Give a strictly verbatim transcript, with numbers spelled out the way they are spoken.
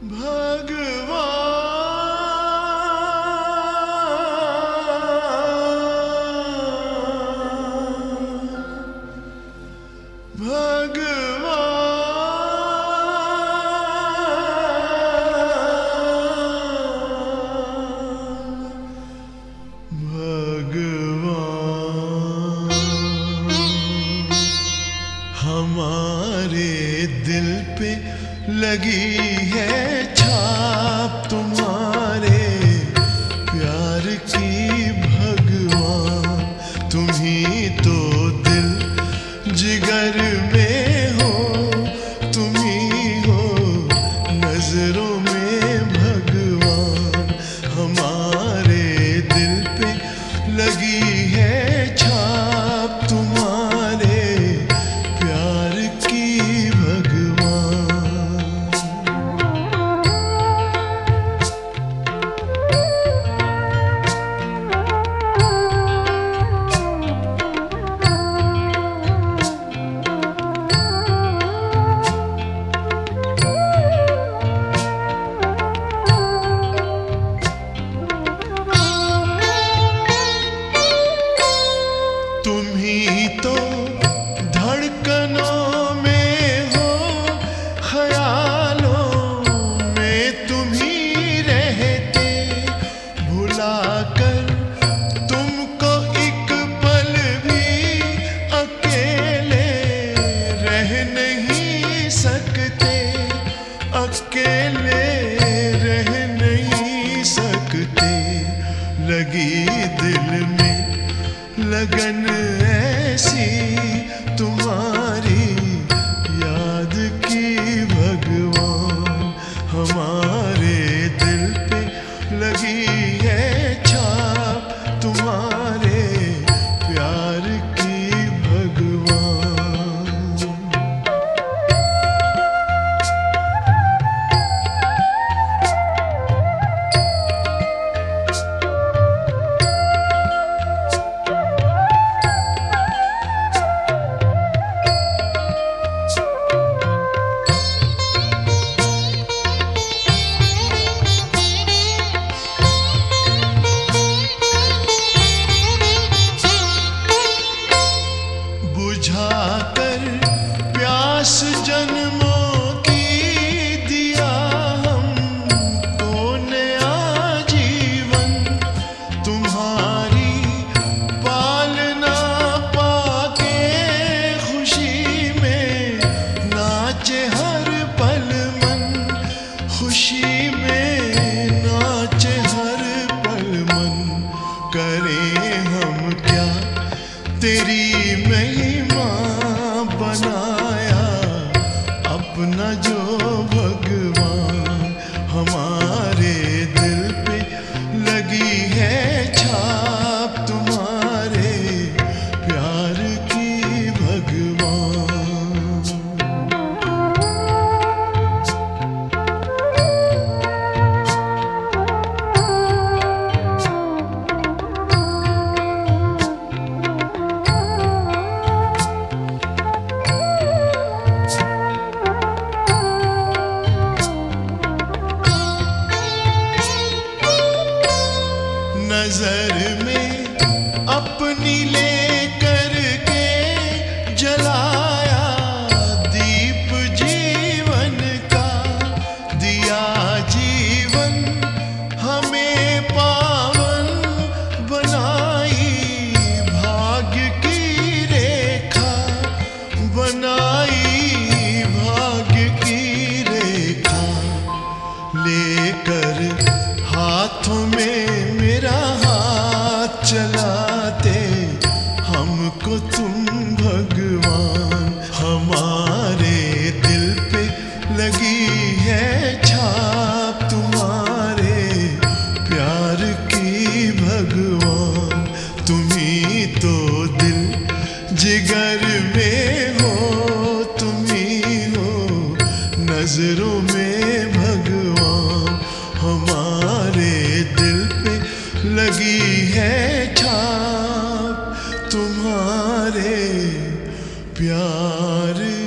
हमारे दिल पे लगी है छाप तुम्हारे प्यार की भगवान। तुम ही तो दिल जिगर में हो, तुम ही हो नजरों में भगवान। हमारे दिल पे लगी है छाप तुम्हारे प्यार की भगवान। तुम ही तो धड़कनों में हो, ख्यालों में तुम ही रहते। भुलाकर तुमको एक पल भी अकेले रह नहीं सकते, अकेले रह नहीं सकते। लगी दिल में लगन ऐसी तुम्हारी याद की भगवान। हमारे दिल पे लगी है छाप तुम्हारे प्यार की भगवान। बुझाकर प्यास जन्मों की दिया हमको नया जीवन। तुम्हारी पालना पाके खुशी में नाचे हर पल मन, खुशी में नाचे हर पल मन। करें हम क्या तेरी महिमा बनाया अपना जो भगवान। हमारे दिल पे लगी है छाप तुम्हारे प्यार की भगवान। नजर में अपनी ले करके जलाया दीप जीवन का। दिया जीवन हमें पावन बनाई भाग्य की रेखा, बनाई भाग्य की रेखा। लेकर हाथों में मेरा हाथ चलाते हमको तुम भगवान। हमारे दिल पे लगी है छाप तुम्हारे प्यार की भगवान। तुम ही तो दिल जिगर में हो, तुम ही हो नजरों में भगवान। हमारे दिल पे लगी है छाप तुम्हारे प्यार